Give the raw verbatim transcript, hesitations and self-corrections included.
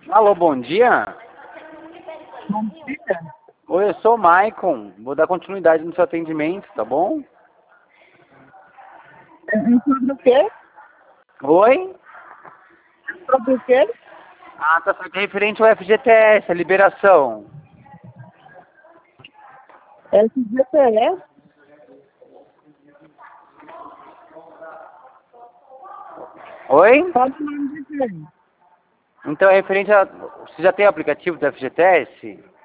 Alô, bom dia. Bom dia. Oi, eu sou o Maicon. Vou dar continuidade no seu atendimento, tá bom? É, sobre o quê? Oi? Sobre o quê? Ah, tá certo. É referente ao F G T S, a liberação. S G P S? Oi? Fala o nome de quem? Então é referente a... Você já tem o aplicativo do F G T S?